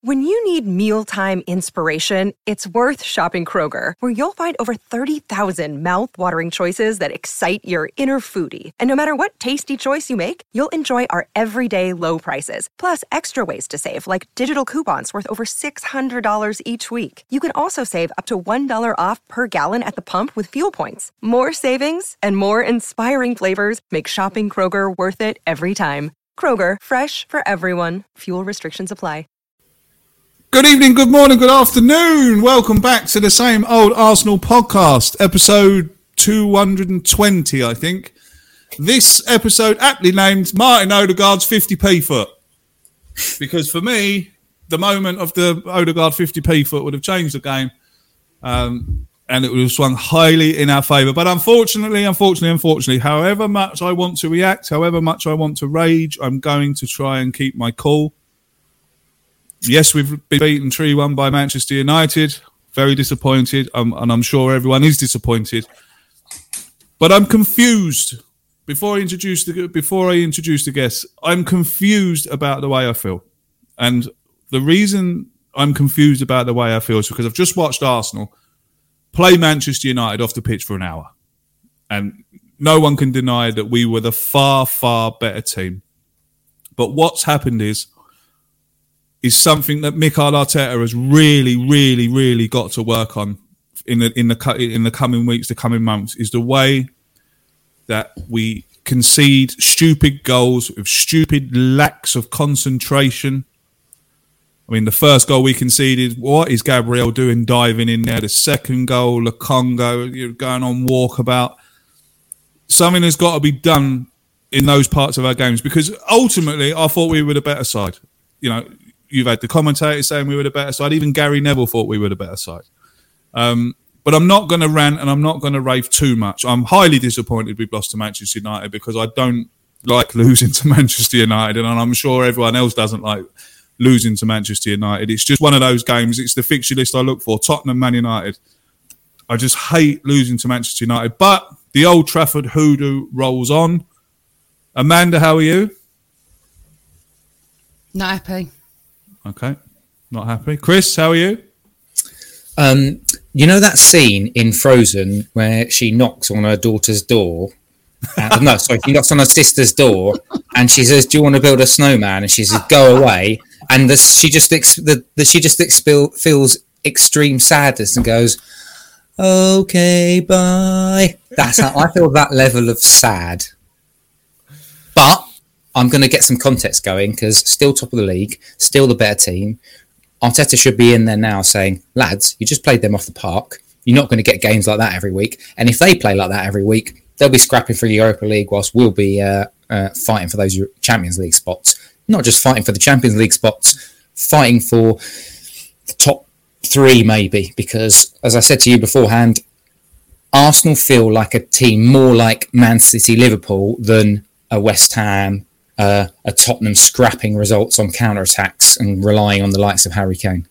When you need mealtime inspiration, it's worth shopping Kroger, where you'll find over 30,000 mouth-watering choices that excite your inner foodie. And no matter what tasty choice you make, you'll enjoy our everyday low prices, plus extra ways to save, like digital coupons worth over $600 each week. You can also save up to $1 off per gallon at the pump with fuel points. More savings and more inspiring flavors make shopping Kroger worth it every time. Kroger, fresh for everyone. Fuel restrictions apply. Good evening, good morning, good afternoon. Welcome back to the Same Old Arsenal podcast, episode 220, I think. This episode aptly named Martin Odegaard's 50p foot. Because for me, the moment of the Odegaard 50p foot would have changed the game. And it would have swung highly in our favour. But unfortunately, however much I want to react, however much I want to rage, I'm going to try and keep my cool. Yes, we've been beaten 3-1 by Manchester United. Very disappointed, and I'm sure everyone is disappointed. But I'm confused. Before I introduce the guests, I'm confused about the way I feel. And the reason I'm confused about the way I feel is because I've just watched Arsenal play Manchester United off the pitch for an hour. And no one can deny that we were the far, far better team. But what's happened is something that Mikel Arteta has really, really, really got to work on in the coming weeks, the coming months, is the way that we concede stupid goals with stupid lacks of concentration. I mean, the first goal we conceded, what is Gabriel doing diving in there? The second goal, Lokonga, you're going on walkabout. Something has got to be done in those parts of our games, because ultimately I thought we were the better side. You know, you've had the commentators saying we were the better side. Even Gary Neville thought we were the better side. But I'm not going to rant and I'm not going to rave too much. I'm highly disappointed we've lost to Manchester United, because I don't like losing to Manchester United, and I'm sure everyone else doesn't like losing to Manchester United. It's just one of those games. It's the fixture list I look for. Tottenham, Man United. I just hate losing to Manchester United. But the Old Trafford hoodoo rolls on. Amanda, how are you? Not happy. Okay, not happy. Chris, how are you? You know that scene in Frozen where she knocks on her daughter's door? She knocks on her sister's door and she says, "Do you want to build a snowman?" And she says, "Go away." And she just feels extreme sadness and goes, "Okay, bye." That's how I feel, that level of sad. But I'm going to get some context going, because still top of the league, still the better team. Arteta should be in there now saying, "Lads, you just played them off the park. You're not going to get games like that every week. And if they play like that every week, they'll be scrapping for the Europa League whilst we'll be fighting for those Champions League spots." Not just fighting for the Champions League spots, fighting for the top 3 maybe. Because, as I said to you beforehand, Arsenal feel like a team more like Man City, Liverpool than a West Ham, a Tottenham scrapping results on counter-attacks and relying on the likes of Harry Kane.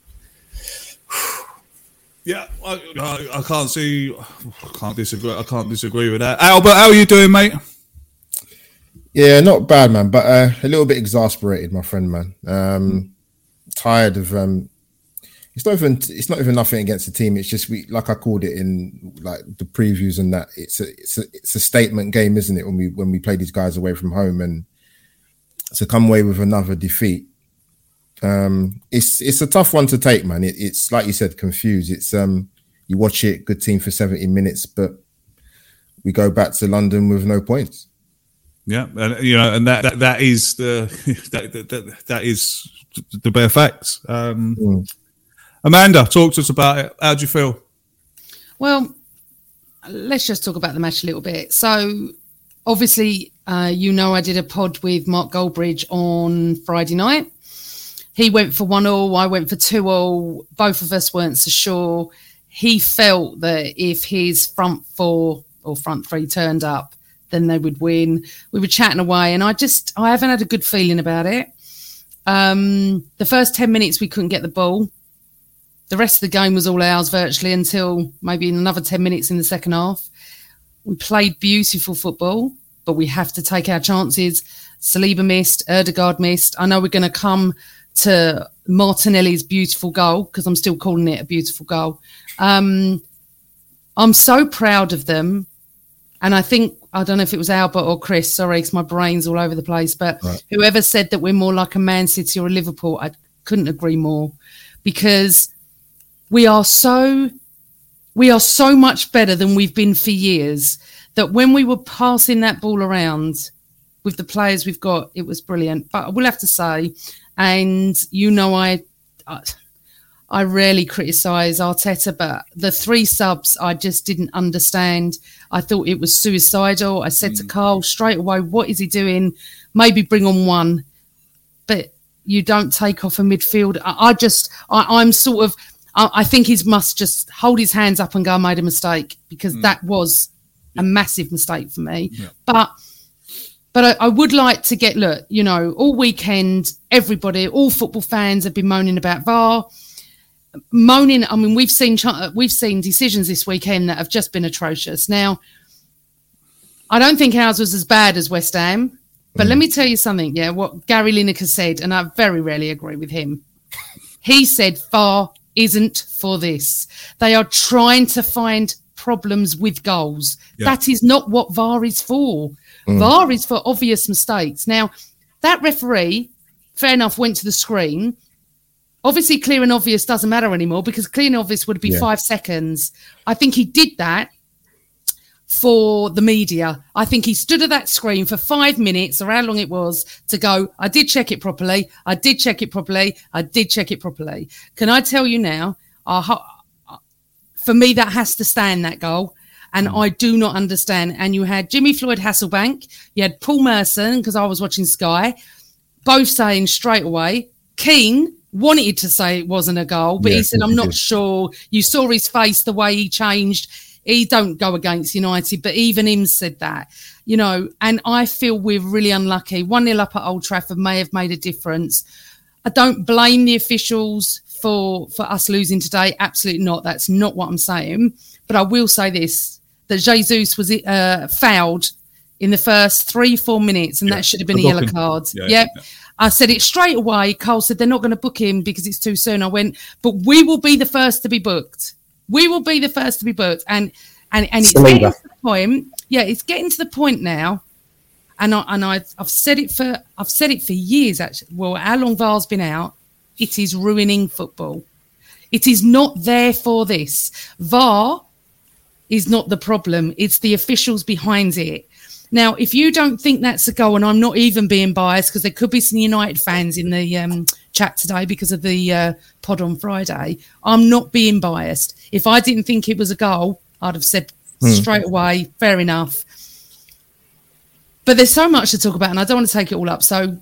Yeah, I can't disagree with that. Albert, how are you doing, mate? Yeah, not bad, man, but a little bit exasperated, my friend, man. Tired of it's not even nothing against the team. It's just like I called it in like the previews and that. It's a statement game, isn't it? When we play these guys away from home, and to come away with another defeat, it's a tough one to take, man. It's like you said, confused. It's you watch it, good team for 70 minutes, but we go back to London with no points. Yeah, and that is that is the bare facts. Amanda, talk to us about it. How do you feel? Well, let's just talk about the match a little bit. So, obviously, I did a pod with Mark Goldbridge on Friday night. He went for 1-1, I went for 2-2. Both of us weren't so sure. He felt that if his front 4 or front 3 turned up, then they would win. We were chatting away, and I haven't had a good feeling about it. The first 10 minutes, we couldn't get the ball. The rest of the game was all ours virtually until maybe another 10 minutes in the second half. We played beautiful football, but we have to take our chances. Saliba missed, Odegaard missed. I know we're going to come to Martinelli's beautiful goal, because I'm still calling it a beautiful goal. I'm so proud of them. And I think, I don't know if it was Albert or Chris, sorry, because my brain's all over the place, but whoever said that we're more like a Man City or a Liverpool, I couldn't agree more, because we are so much better than we've been for years, that when we were passing that ball around with the players we've got, it was brilliant. But I will have to say, and I rarely criticise Arteta, but the 3 subs I just didn't understand. I thought it was suicidal. I said to Carl straight away, what is he doing? Maybe bring on 1, but you don't take off a midfield. I think he must just hold his hands up and go, I made a mistake, because that was a massive mistake for me. Yeah. But I would like to get, look, you know, all weekend, everybody, all football fans have been moaning about VAR. I mean, we've seen decisions this weekend that have just been atrocious. Now, I don't think ours was as bad as West Ham, but let me tell you something, what Gary Lineker said, and I very rarely agree with him. He said VAR isn't for this. They are trying to find problems with goals. Yeah. That is not what VAR is for. VAR is for obvious mistakes. Now, that referee, fair enough, went to the screen. Obviously, clear and obvious doesn't matter anymore, because clear and obvious would be 5 seconds. I think he did that for the media. I think he stood at that screen for 5 minutes, or how long it was, to go, I did check it properly. I did check it properly. I did check it properly. Can I tell you now, for me, that has to stand, that goal. And I do not understand. And you had Jimmy Floyd Hasselbank, you had Paul Merson, because I was watching Sky, both saying straight away, Keane wanted to say it wasn't a goal, but he said, I'm not sure. You saw his face, the way he changed. He don't go against United, but even him said that, you know, and I feel we're really unlucky. 1-0 up at Old Trafford may have made a difference. I don't blame the officials for us losing today. Absolutely not. That's not what I'm saying. But I will say this, that Jesus was fouled in the first 3-4 minutes, and that should have been a yellow card. Yeah. I said it straight away. Cole said they're not going to book him because it's too soon. I went, but we will be the first to be booked. We will be the first to be booked. And it's getting to the point. Yeah, it's getting to the point now. And I've said it for years, actually. Well, how long VAR's been out? It is ruining football. It is not there for this. VAR is not the problem. It's the officials behind it. Now, if you don't think that's a goal, and I'm not even being biased, because there could be some United fans in the chat today because of the pod on Friday, I'm not being biased. If I didn't think it was a goal, I'd have said straight away, fair enough. But there's so much to talk about, and I don't want to take it all up. So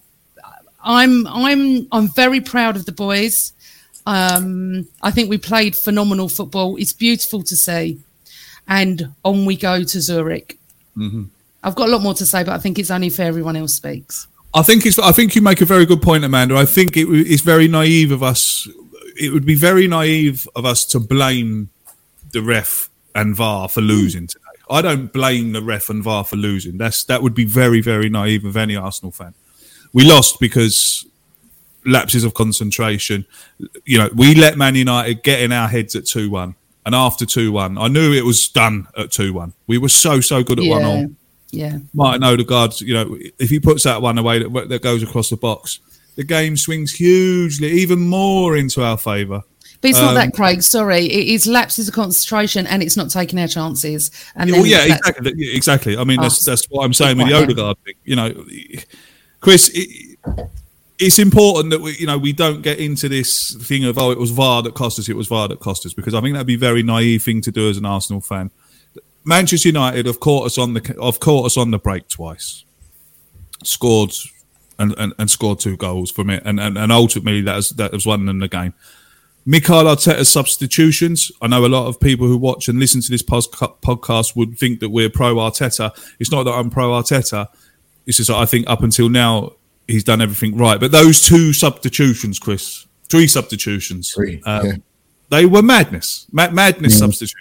I'm very proud of the boys. I think we played phenomenal football. It's beautiful to see. And on we go to Zurich. Mm-hmm. I've got a lot more to say, but I think it's only fair everyone else speaks. I think you make a very good point, Amanda. I think it's very naive of us. It would be very naive of us to blame the ref and VAR for losing today. I don't blame the ref and VAR for losing. That would be very, very naive of any Arsenal fan. We lost because lapses of concentration. You know, we let Man United get in our heads at 2-1. And after 2-1, I knew it was done at 2-1. We were so good at 1-1. Yeah. Martin Odegaard, you know, if he puts that one away that goes across the box, the game swings hugely, even more into our favour. But it's not that, Craig. Sorry, it is lapses of concentration, and it's not taking our chances. And exactly. I mean, that's what I'm saying with the Odegaard thing. You know, Chris, it's important that we don't get into this thing of it was VAR that cost us. It was VAR that cost us, because I think that'd be a very naive thing to do as an Arsenal fan. Manchester United have caught us on the break twice, scored and scored 2 goals from it, and ultimately that was won in the game. Mikel Arteta's substitutions. I know a lot of people who watch and listen to this podcast would think that we're pro Arteta. It's not that I'm pro Arteta. It's just that I think up until now he's done everything right. But those 2 substitutions, Chris, 3 substitutions, they were madness. Madness substitutions.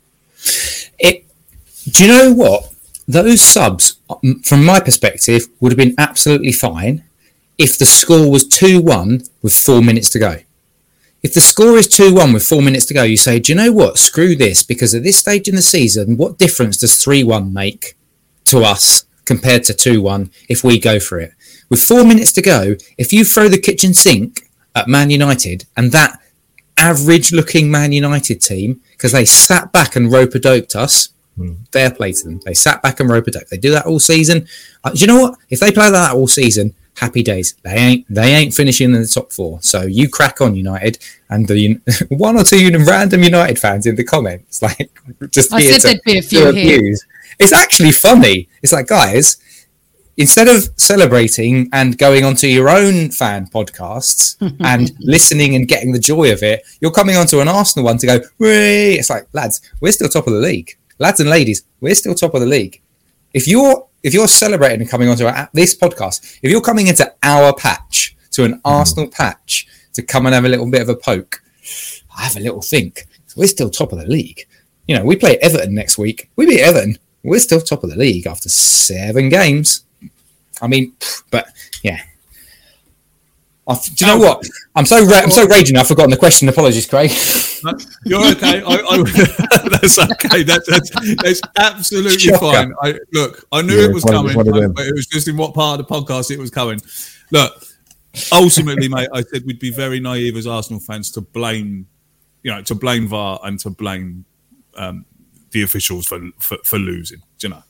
Do you know what? Those subs, from my perspective, would have been absolutely fine if the score was 2-1 with 4 minutes to go. If the score is 2-1 with 4 minutes to go, you say, do you know what? Screw this, because at this stage in the season, what difference does 3-1 make to us compared to 2-1 if we go for it? With 4 minutes to go, if you throw the kitchen sink at Man United and that average-looking Man United team, because they sat back and rope-a-doped us, fair play to them. They sat back and rope-a-doped. They do that all season. Do you know what? If they play like that all season, happy days. They ain't finishing in the top 4. So you crack on, United, and the one or two random United fans in the comments, like just I said there'd be a few here. It's actually funny. It's like, guys, instead of celebrating and going onto your own fan podcasts and listening and getting the joy of it, you're coming onto an Arsenal one to go, whee! It's like, lads, we're still top of the league. Lads and ladies, we're still top of the league. If you're celebrating and coming onto this podcast, if you're coming into our patch, to an Arsenal patch, to come and have a little bit of a poke, I have a little think. We're still top of the league. You know, we play Everton next week. We beat Everton. We're still top of the league after 7 games. I mean, but yeah. Do you know what? I'm so raging. I've forgotten the question. Apologies, Craig. You're okay. That's okay. That's absolutely Shocker. fine. I knew it was coming, but it was just in what part of the podcast it was coming. Look, ultimately, mate, I said we'd be very naive as Arsenal fans to blame VAR and to blame the officials for losing. Do you know,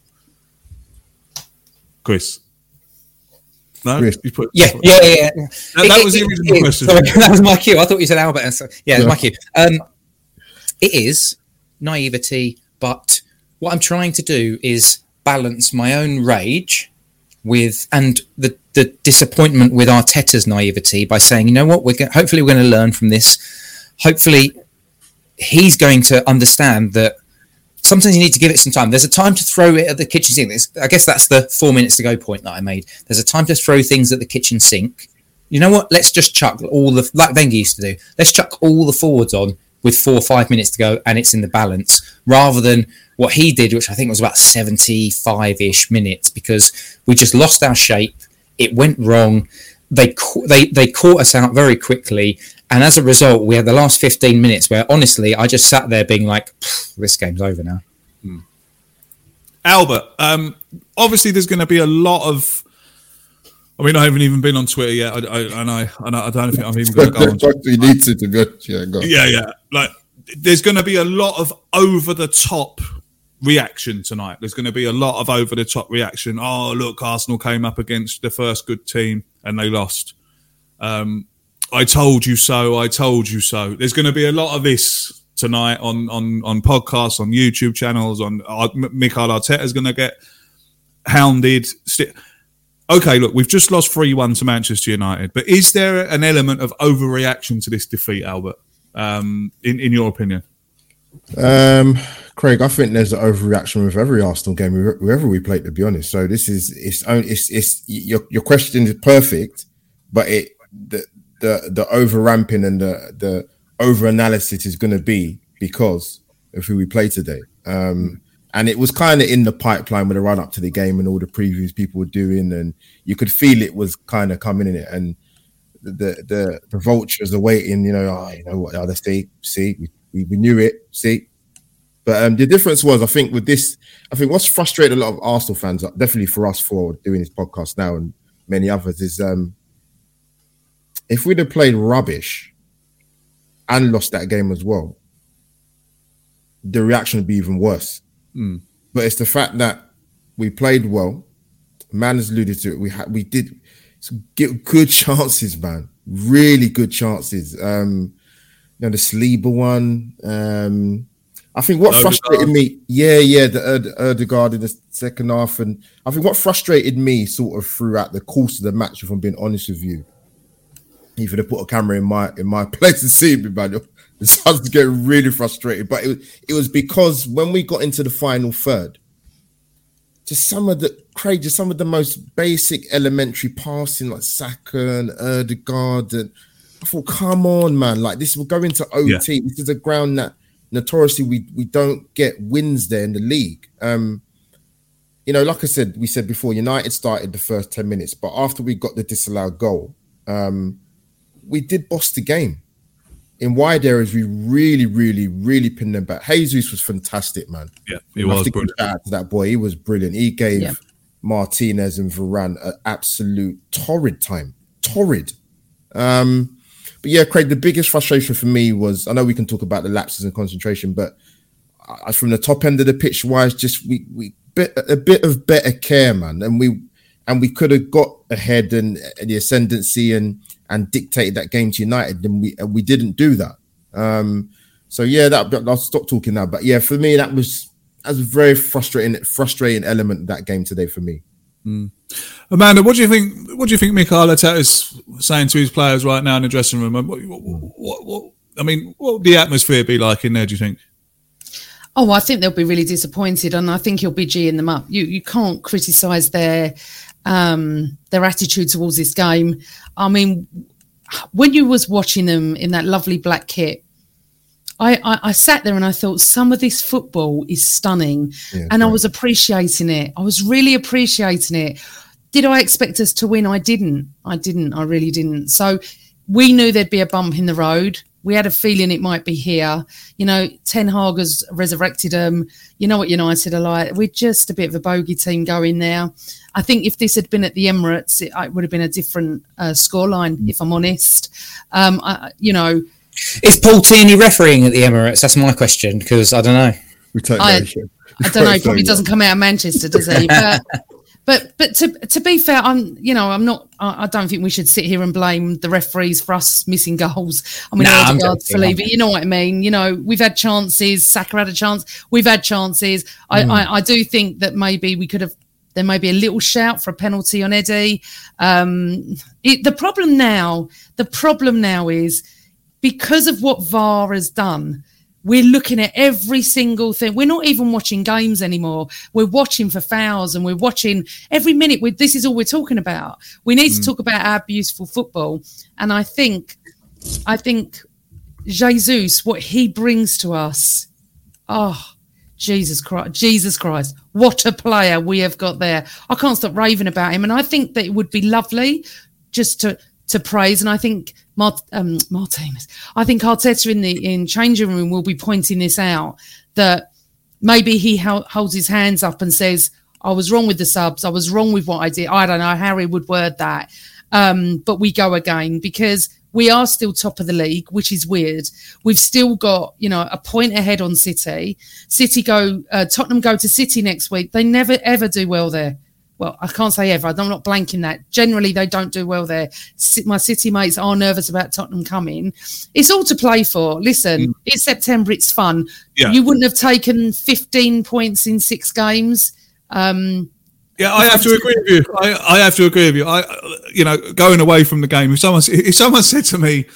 Chris? No, you put yeah. That was the original question. Sorry, that was my cue. I thought you said Albert. Yeah, it was my cue. It is naivety, but what I'm trying to do is balance my own rage with and the disappointment with Arteta's naivety by saying, you know what, hopefully we're going to learn from this. Hopefully, he's going to understand that. Sometimes you need to give it some time. There's a time to throw it at the kitchen sink. I guess that's the 4 minutes to go point that I made. There's a time to throw things at the kitchen sink. You know what? Let's just chuck like Wenger used to do. Let's chuck all the forwards on with 4 or 5 minutes to go and it's in the balance, rather than what he did, which I think was about 75-ish minutes, because we just lost our shape. It went wrong. They caught us out very quickly. And as a result, we had the last 15 minutes where, honestly, I just sat there being like, this game's over now. Albert, obviously there's going to be a lot of... I mean, I haven't even been on Twitter yet, I don't think I'm even going to go on Twitter. You need to be honest. Yeah, go on. Yeah. Like, there's going to be a lot of over-the-top reaction tonight. There's going to be a lot of over-the-top reaction. Oh, look, Arsenal came up against the first good team and they lost. I told you so. There's going to be a lot of this tonight on podcasts, on YouTube channels. Mikel Arteta's going to get hounded. Okay, look, we've just lost 3-1 to Manchester United, but is there an element of overreaction to this defeat, Albert? In your opinion? Craig, I think there's an overreaction with every Arsenal game, whoever we play, to be honest. So this is your question is perfect, but the over ramping and the over analysis is going to be because of who we play today. And it was kind of in the pipeline with the run up to the game and all the previews people were doing, and you could feel it was kind of coming in it. And the vultures are waiting, you know what? Let's see, we knew it, see. But the difference was, I think, with this, what's frustrated a lot of Arsenal fans, definitely for us for doing this podcast now and many others, is if we'd have played rubbish and lost that game as well, the reaction would be even worse. But it's the fact that we played well. Man has alluded to it. We did get good chances, man. Really good chances. The Saliba one. I think what frustrated me, the Ødegaard in the second half, and I think what frustrated me sort of throughout the course of the match, if I'm being honest with you, if you'd have put a camera in my place and see me, man, it started to get really frustrated. But it was because when we got into the final third, just some of the most basic elementary passing, like Saka and Ødegaard, and I thought, come on, man, like this will go into OT. Yeah. This is a ground that notoriously we don't get wins there in the league. like I said, we said before, United started the first 10 minutes, but after we got the disallowed goal, we did boss the game. In wide areas, we really, really, really pinned them back. Jesus was fantastic, man. Yeah, he was brilliant. Shout out to that boy. He was brilliant. He gave Martinez and Varane an absolute torrid time. Torrid. But yeah, Craig, the biggest frustration for me was, I know we can talk about the lapses in concentration, but from the top end of the pitch wise, just we a bit of better care, man, and we could have got ahead and the ascendancy and dictated that game to United, and we didn't do that. So yeah, I'll stop talking now. But yeah, for me, that was a very frustrating element of that game today for me. Amanda, what do you think Mikel Arteta is saying to his players right now in the dressing room? What would the atmosphere be like in there, do you think? Oh, I think they'll be really disappointed, and I think he'll be geeing them up. You can't criticise their attitude towards this game. I mean, when you was watching them in that lovely black kit, I sat there and I thought some of this football is stunning, and I was appreciating it. I was really appreciating it. Did I expect us to win? I didn't. I really didn't. So we knew there'd be a bump in the road. We had a feeling it might be here. Ten Hag has resurrected them. You know what United are like. We're just a bit of a bogey team going there. I think if this had been at the Emirates, it would have been a different scoreline, if I'm honest. Is Paul Tierney refereeing at the Emirates? That's my question, because I don't know. I don't know. He probably doesn't come out of Manchester, does he? But to be fair, I don't think we should sit here and blame the referees for us missing goals. I mean, for leaving. You know what I mean? We've had chances. Saka had a chance. We've had chances. I do think that maybe there may be a little shout for a penalty on Eddie. The problem now is because of what VAR has done. We're looking at every single thing. We're not even watching games anymore. We're watching for fouls, and we're watching every minute. This is all we're talking about. We need to talk about our beautiful football. And I think Jesus, what he brings to us, Jesus Christ, what a player we have got there. I can't stop raving about him. And I think that it would be lovely just to praise. And I think Martinez, I think Arteta in changing room will be pointing this out, that maybe he holds his hands up and says, I was wrong with the subs. I was wrong with what I did. I don't know how he would word that. But we go again, because we are still top of the league, which is weird. We've still got, a point ahead on City. Tottenham go to City next week. They never, ever do well there. Well, I can't say ever. I'm not blanking that. Generally, they don't do well there. My City mates are nervous about Tottenham coming. It's all to play for. Listen, it's September. It's fun. Yeah. You wouldn't have taken 15 points in 6 games. I have to agree with you. I have to agree with you. Going away from the game, if someone said to me,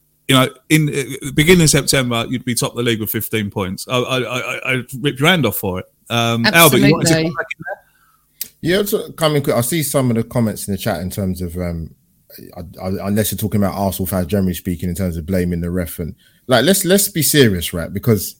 in the beginning of September, you'd be top of the league with 15 points, I'd rip your hand off for it. Albert, you wanted to come back in there? Yeah, coming quick. I see some of the comments in the chat in terms of, unless you're talking about Arsenal fans generally speaking, in terms of blaming the ref, and let's be serious, right? Because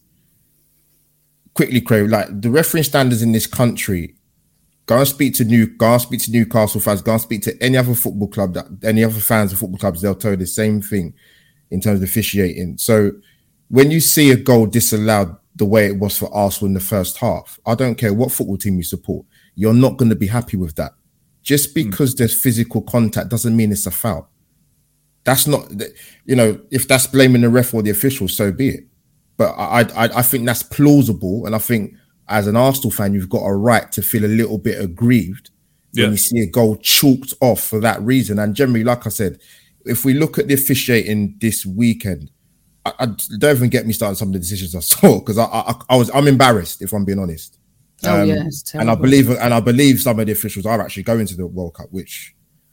quickly, Craig, the refereeing standards in this country. Go and speak to Newcastle fans. Go and speak to any other football club, any other fans of football clubs. They'll tell you the same thing in terms of officiating. So when you see a goal disallowed the way it was for Arsenal in the first half, I don't care what football team you support. You're not going to be happy with that. Just because there's physical contact doesn't mean it's a foul. That's not, if that's blaming the ref or the official, so be it. But I think that's plausible. And I think as an Arsenal fan, you've got a right to feel a little bit aggrieved when you see a goal chalked off for that reason. And generally, like I said, if we look at the officiating this weekend, I don't even get me started on some of the decisions I saw, because I'm embarrassed, if I'm being honest. It's terrible. And I believe some of the officials are actually going to the World Cup, which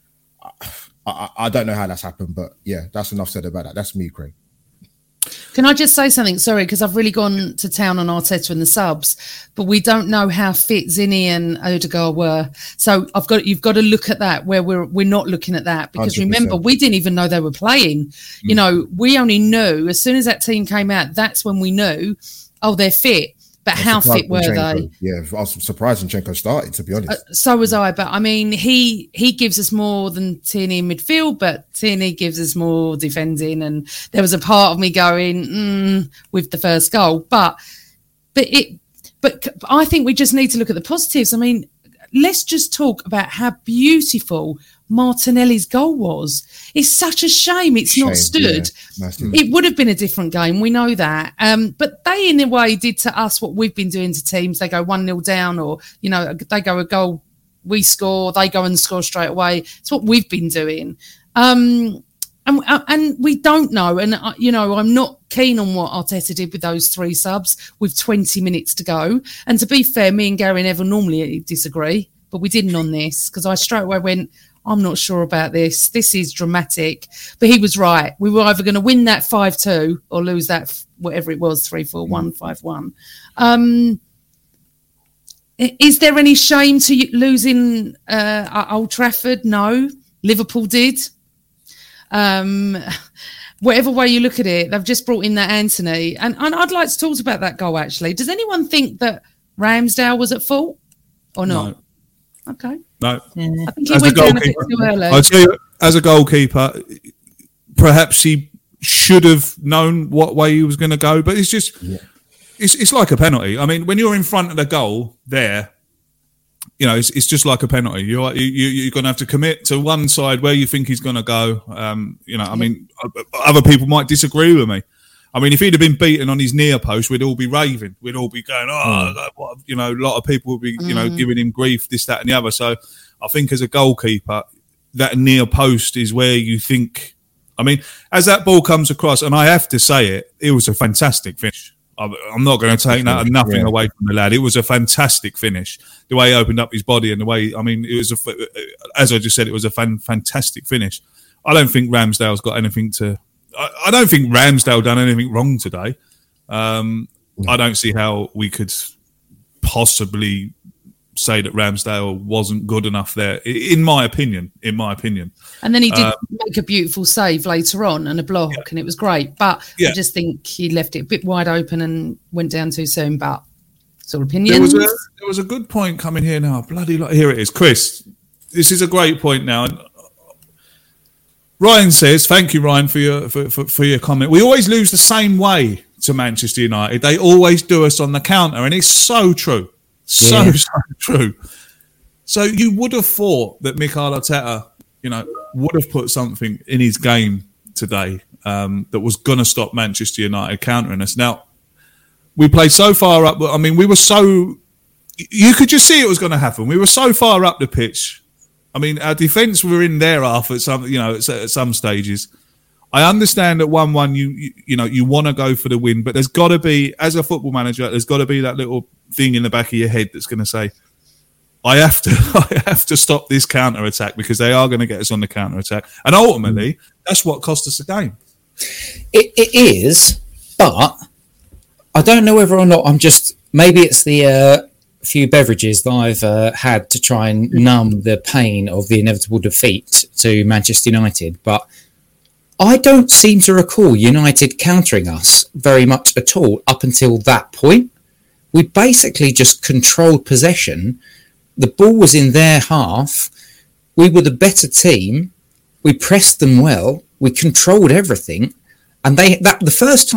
I don't know how that's happened, but yeah, that's enough said about that. That's me, Craig. Can I just say something? Sorry, because I've really gone to town on Arteta and the subs, but we don't know how fit Zinni and Odegaard were. So you've got to look at that, where we're not looking at that, because 100%. Remember, we didn't even know they were playing. We only knew as soon as that team came out. That's when we knew, they're fit. But how fit were they? Yeah, I was surprised Zinchenko started, to be honest. So was I. But I mean, he gives us more than Tierney in midfield, but Tierney gives us more defending. And there was a part of me going, with the first goal. But I think we just need to look at the positives. I mean, let's just talk about how beautiful Martinelli's goal was. It's such a shame it's not stood. Yeah, it would have been a different game. We know that. But they, in a way, did to us what we've been doing to teams. They go 1-0 down, or, they go a goal, we score, they go and score straight away. It's what we've been doing. And we don't know. And, I'm not keen on what Arteta did with those 3 subs with 20 minutes to go. And to be fair, me and Gary Neville normally disagree, but we didn't on this, because I straight away went, I'm not sure about this. This is dramatic. But he was right. We were either going to win that 5-2 or lose that, whatever it was, 3-4-1, 5-1. Is there any shame to losing at Old Trafford? No. Liverpool did. Whatever way you look at it, they've just brought in that Anthony. And I'd like to talk about that goal, actually. Does anyone think that Ramsdale was at fault or not? No. Okay. No. I think he went down a bit too early. I'll tell you, as a goalkeeper, perhaps he should have known what way he was going to go, but it's just, it's like a penalty. I mean, when you're in front of the goal there, it's just like a penalty. You're going to have to commit to one side where you think he's going to go. I mean, other people might disagree with me. I mean, if he'd have been beaten on his near post, we'd all be raving. We'd all be going, a lot of people would be, giving him grief, this, that, and the other. So I think as a goalkeeper, that near post is where you think, I mean, as that ball comes across, and I have to say it was a fantastic finish. I'm not going to take nothing away from the lad. It was a fantastic finish. The way he opened up his body and the way, I mean, it was, as I just said, it was a fantastic finish. I don't think Ramsdale's got anything to... I don't think Ramsdale done anything wrong today. I don't see how we could possibly say that Ramsdale wasn't good enough there, in my opinion. And then he did make a beautiful save later on and a block, and it was great. But I just think he left it a bit wide open and went down too soon. But sort of opinions. There was a good point coming here now. Here it is. Chris, this is a great point now. Ryan says, thank you, Ryan, for your comment. We always lose the same way to Manchester United. They always do us on the counter, and it's so true. So true. So you would have thought that Mikel Arteta, would have put something in his game today that was going to stop Manchester United countering us. Now, we played so far up. I mean, we were so... You could just see it was going to happen. We were so far up the pitch. I mean, our defence were in there half at some, at some stages. I understand that 1-1, you want to go for the win, but there's got to be, as a football manager, there's got to be that little thing in the back of your head that's going to say, I have to stop this counter attack, because they are going to get us on the counter attack, and ultimately that's what cost us the game. It is, but I don't know whether or not maybe it's the few beverages that I've had to try and numb the pain of the inevitable defeat to Manchester United, but I don't seem to recall United countering us very much at all up until that point. We basically just controlled possession. The ball was in their half. We were the better team. We pressed them well. We controlled everything. And the first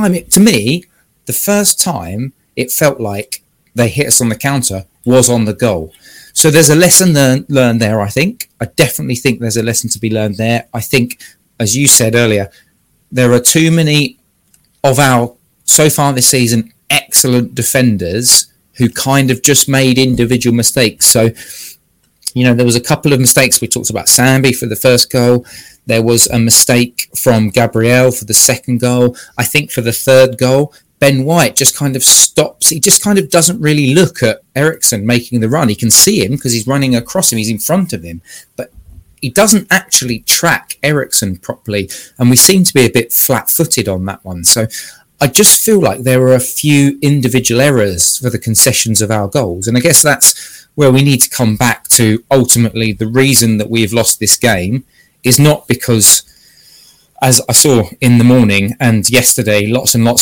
time it felt like they hit us on the counter was on the goal. So there's a lesson learned there, I think. I definitely think there's a lesson to be learned there. I think, as you said earlier, there are too many of our, so far this season, excellent defenders who kind of just made individual mistakes. So, there was a couple of mistakes. We talked about Sambi for the first goal. There was a mistake from Gabriel for the second goal. I think for the third goal, Ben White just kind of stops. He just kind of doesn't really look at Eriksen making the run. He can see him because he's running across him. He's in front of him. But he doesn't actually track Eriksen properly. And we seem to be a bit flat-footed on that one. So I just feel like there were a few individual errors for the concessions of our goals. And I guess that's where we need to come back to. Ultimately, the reason that we've lost this game is not because, as I saw in the morning and yesterday, lots and lots of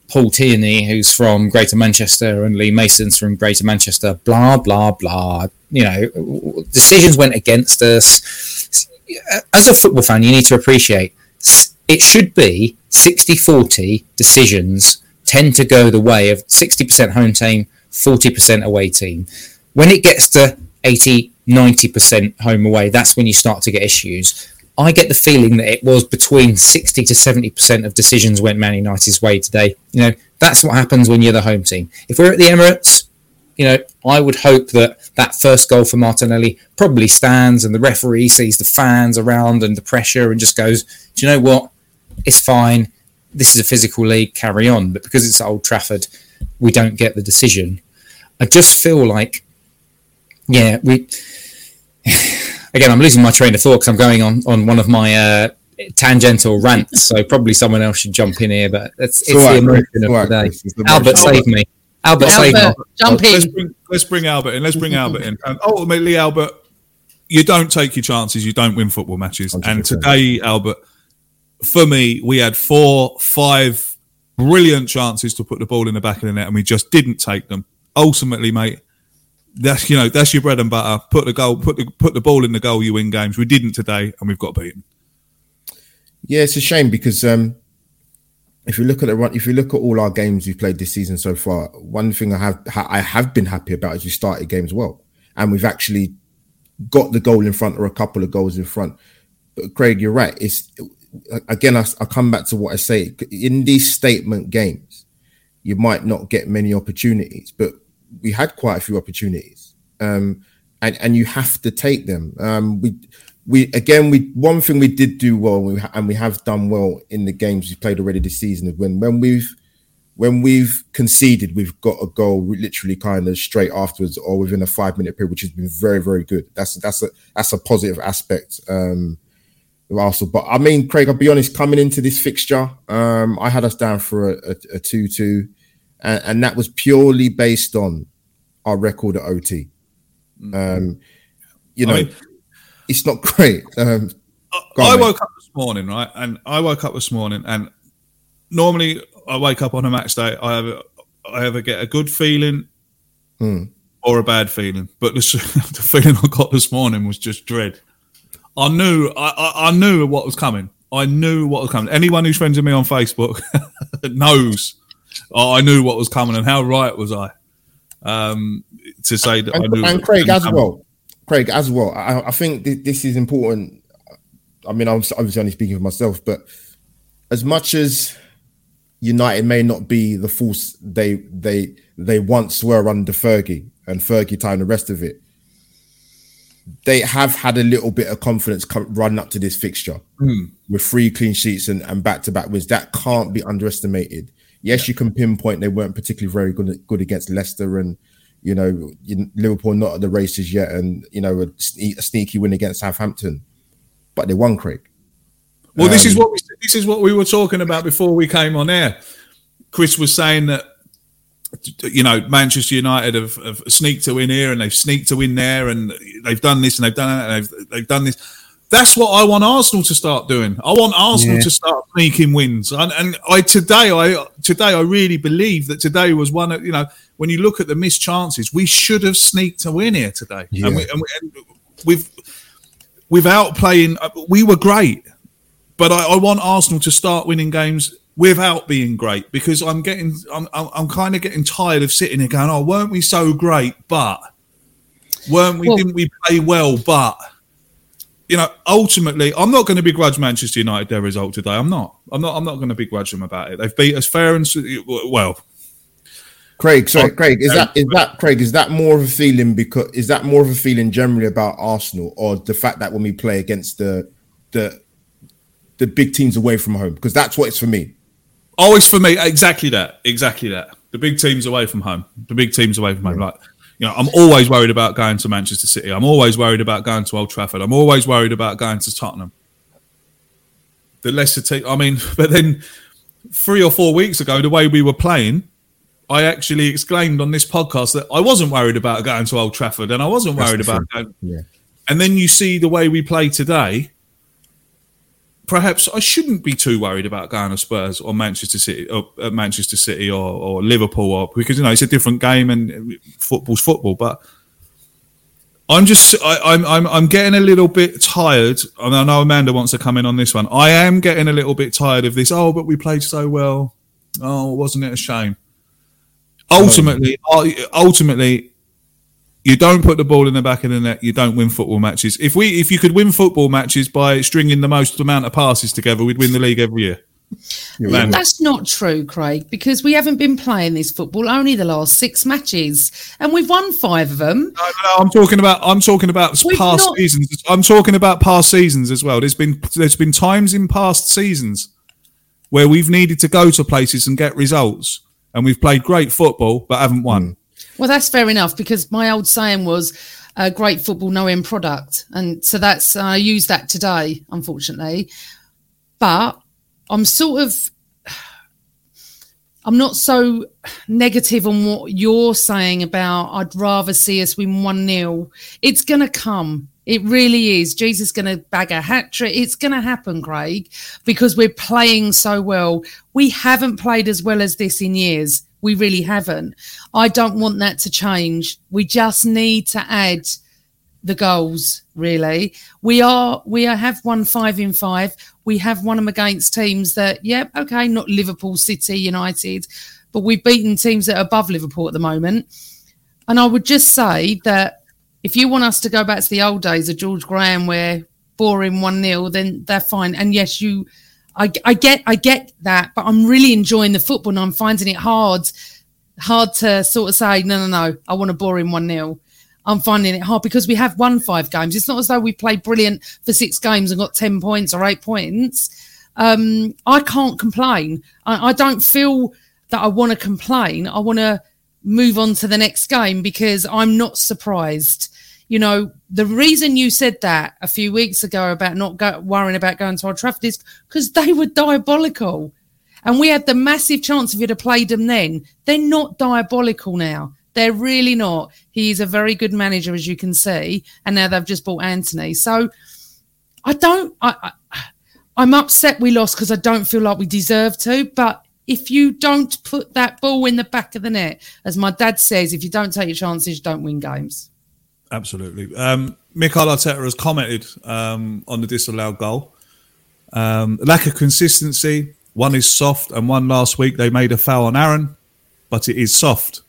Paul Tierney, who's from Greater Manchester, and Lee Mason's from Greater Manchester, blah, blah, blah. You know, decisions went against us. As a football fan, you need to appreciate it should be 60-40 decisions tend to go the way of 60% home team, 40% away team. When it gets to 80-90% home away, that's when you start to get issues. I get the feeling that it was between 60 to 70% of decisions went Man United's way today. You know, that's what happens when you're the home team. If we're at the Emirates, you know, I would hope that that first goal for Martinelli probably stands and the referee sees the fans around and the pressure and just goes, do you know what? It's fine. This is a physical league, carry on. But because it's at Old Trafford, we don't get the decision. I just feel like, yeah, again, I'm losing my train of thought because I'm going on one of my tangential rants, so probably someone else should jump in here, but it's the emotion of the day. Albert, save me. Albert, save me. Jump in. Let's bring Albert in. And ultimately, Albert, you don't take your chances. You don't win football matches. 100%. And today, Albert, for me, we had 4-5 brilliant chances to put the ball in the back of the net, and we just didn't take them. Ultimately, mate, that's your bread and butter. Put the ball in the goal, you win games. We didn't today, and we've got beaten. Yeah, it's a shame because if you look at all our games we've played this season so far, one thing I have been happy about is we started games well, and we've actually got the goal in front or a couple of goals in front. But Craig, you're right. It's again, I come back to what I say. In these statement games, you might not get many opportunities, but we had quite a few opportunities, and you have to take them. One thing we did do well, and we have done well in the games we played already this season, is when we've conceded, we've got a goal literally kind of straight afterwards or within a 5-minute period, which has been very, very good. That's a positive aspect of Arsenal. But I mean, Craig, I'll be honest, coming into this fixture, I had us down for a 2-2, and that was purely based on our record at OT. It's not great. I woke up this morning, right? And and normally I wake up on a match day, I either get a good feeling or a bad feeling. But the feeling I got this morning was just dread. I knew what was coming. Anyone who's friends with me on Facebook knows I knew what was coming, and how right was I to say that I knew. And Craig, as well, I think this is important. I mean, I'm obviously only speaking for myself, but as much as United may not be the force they once were under Fergie and Fergie time, the rest of it, they have had a little bit of confidence run up to this fixture with 3 clean sheets and back-to-back wins. That can't be underestimated. Yes, you can pinpoint they weren't particularly very good against Leicester, and you know, Liverpool not at the races yet, and you know, a sneaky win against Southampton, but they won, Craig. Well, this is what we were talking about before we came on air. Chris was saying that, you know, Manchester United have sneaked to win here and they've sneaked to win there, and they've done this and they've done that and they've done this. That's what I want Arsenal to start doing. I want Arsenal to start sneaking wins. And today I really believe that today was one of, you know, when you look at the missed chances, we should have sneaked to win here today. Yeah. And without playing, we were great. But I want Arsenal to start winning games without being great, because I'm kind of getting tired of sitting here going, oh, weren't we so great? But didn't we play well? But you know, ultimately, I'm not going to begrudge Manchester United their result today. I'm not going to begrudge them about it. They've beat us fair and well. Craig, is that more of a feeling? Because is that more of a feeling generally about Arsenal, or the fact that when we play against the big teams away from home? Because that's what it's for me. Oh, it's for me exactly that. The big teams away from home. Like, you know, I'm always worried about going to Manchester City. I'm always worried about going to Old Trafford. I'm always worried about going to Tottenham. The Leicester team. I mean, but then 3 or 4 weeks ago, the way we were playing, I actually exclaimed on this podcast that I wasn't worried about going to Old Trafford, and I wasn't worried about going. Yeah. And then you see the way we play today. perhaps I shouldn't be too worried about going to Spurs or Manchester City or Liverpool, because it's a different game and football's football. But I'm getting a little bit tired. And I know Amanda wants to come in on this one. I am getting a little bit tired of this. Oh, but we played so well. Oh, wasn't it a shame? Ultimately, you don't put the ball in the back of the net. You don't win football matches. If you could win football matches by stringing the most amount of passes together, we'd win the league every year. That's not true, Craig, because we haven't been playing this football only the last 6 matches, and we've won 5 of them. No, I'm talking about past seasons. I'm talking about past seasons as well. There's been times in past seasons where we've needed to go to places and get results, and we've played great football but haven't won. Well, that's fair enough, because my old saying was great football, no end product. And so I use that today, unfortunately. But I'm not so negative on what you're saying about I'd rather see us win 1-0. It's going to come. It really is. Jesus is going to bag a hat-trick. It's going to happen, Craig, because we're playing so well. We haven't played as well as this in years. We really haven't. I don't want that to change. We just need to add the goals, really. We have won 5 in 5. We have won them against teams that, not Liverpool, City, United, but we've beaten teams that are above Liverpool at the moment. And I would just say that if you want us to go back to the old days of George Graham, where boring 1-0, then they're fine. And yes, I get that, but I'm really enjoying the football, and I'm finding it hard to sort of say, no, I want a boring 1-0. I'm finding it hard because we have won 5 games. It's not as though we played brilliant for 6 games and got 10 points or 8 points. I can't complain. I don't feel that I want to complain. I want to move on to the next game because I'm not surprised. The reason you said that a few weeks ago about not worrying about going to Old Trafford is because they were diabolical. And we had the massive chance if you'd have played them then. They're not diabolical now. They're really not. He's a very good manager, as you can see. And now they've just bought Anthony. So I'm upset we lost because I don't feel like we deserve to. But if you don't put that ball in the back of the net, as my dad says, if you don't take your chances, you don't win games. Absolutely. Mikel Arteta has commented on the disallowed goal. Lack of consistency. One is soft, and one last week they made a foul on Aaron, but it is soft.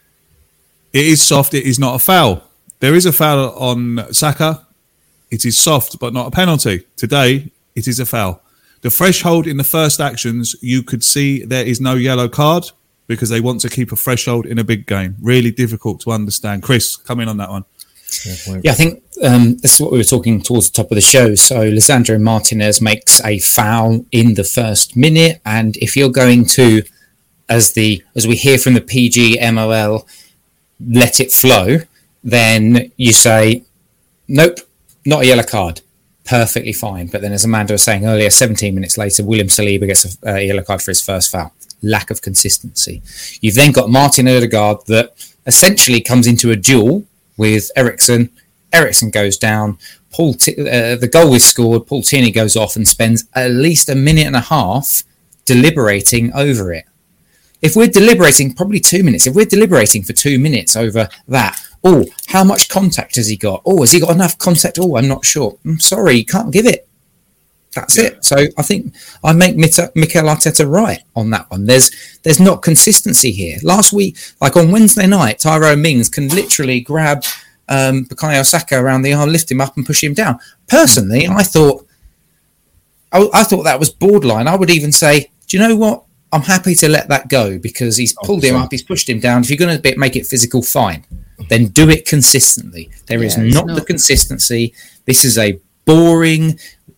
It is soft. It is not a foul. There is a foul on Saka. It is soft, but not a penalty. Today, it is a foul. The threshold in the first actions, you could see there is no yellow card because they want to keep a threshold in a big game. Really difficult to understand. Chris, come in on that one. Yeah, I think this is what we were talking towards the top of the show. So Lisandro Martinez makes a foul in the first minute, and if you're going to, as we hear from the PGMOL, let it flow, then you say, nope, not a yellow card. Perfectly fine. But then, as Amanda was saying earlier, 17 minutes later, William Saliba gets a yellow card for his first foul. Lack of consistency. You've then got Martin Ødegaard that essentially comes into a duel with Eriksen. Eriksen goes down. The goal is scored. Paul Tierney goes off and spends at least a minute and a half deliberating over it. If we're deliberating, probably 2 minutes. If we're deliberating for 2 minutes over that, how much contact has he got? Has he got enough contact? I'm not sure. I'm sorry, you can't give it. That's it. So I think I make Mikel Arteta right on that one. There's not consistency here. Last week, like on Wednesday night, Tyrone Mings can literally grab Bukayo Saka around the arm, lift him up and push him down. Personally, I thought that was borderline. I would even say, do you know what? I'm happy to let that go because he's pulled him up, he's pushed him down. If you're going to make it physical, fine. Then do it consistently. There is not the consistency. This is a boring,